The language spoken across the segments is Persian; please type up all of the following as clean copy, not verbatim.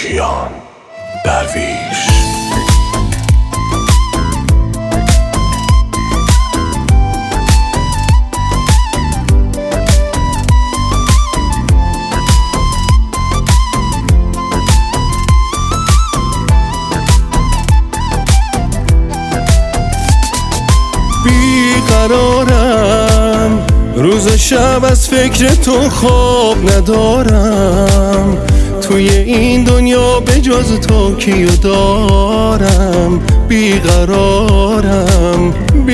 کیان درویش. بیقرارم روز و شب از فکر تو خواب ندارم، توی این دنیا به جز تو کیو دارم. بیقرارم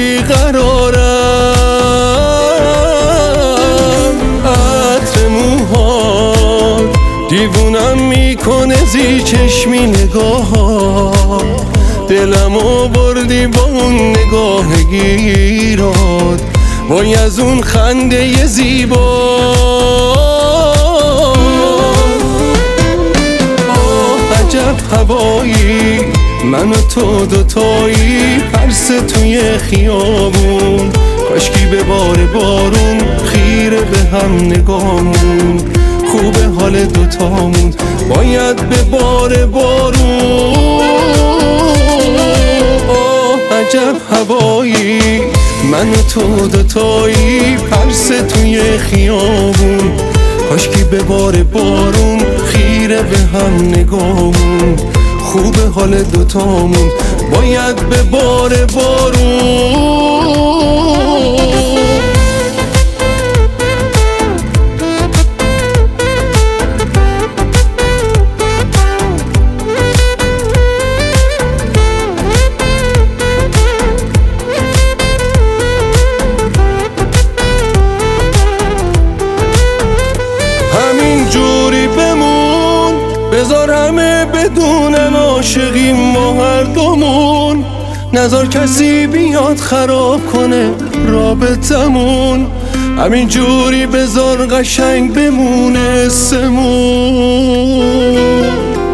عطر موهات دیوونم میکنه، زی چشمی نگاهات دلمو بردی با اون نگاه گیرات، وای از اون خنده زیبا. عجب هوایی من و تو دوتایی، پرس توی خیابون، کاشکی به بار بارون خیره به هم نگامون. خوبه حال دوتامون باید به بار بارون. عجب هوایی من و تو دوتایی، پرس توی خیابون، کاشکی به بار بارون خیره به هم نگامون. خوب حال دوتامون باید به بار بارون. بذار همه بدونن عاشقیم ما هر دومون، نذار کسی بیاد خراب کنه رابطمون. همین جوری بذار قشنگ بمونه اسمون.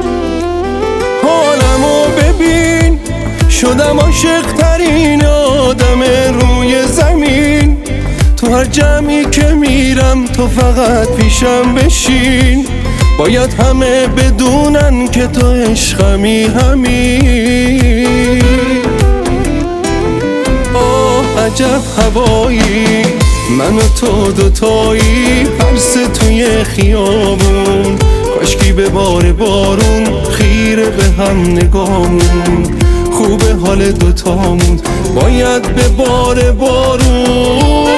حالمو ببین شدم عاشق ترین آدم روی زمین، تو هر جمعی که میرم تو فقط پیشم بشین. باید همه بدونن که تو عشقمی همین. عجب هوایی من و تو دوتایی، پرس توی خیابون، کاشکی به بار بارون خیره به هم نگامون. خوبه حال دوتامون باید به بار بارون.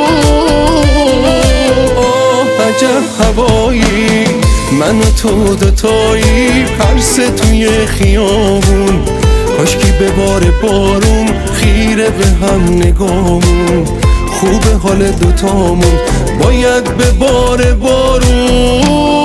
عجب هوایی من و تو دوتایی، پرس توی خیابون، کاشکی به بار بارون خیره به هم نگامون. خوب حال دوتامون باید به بار بارون.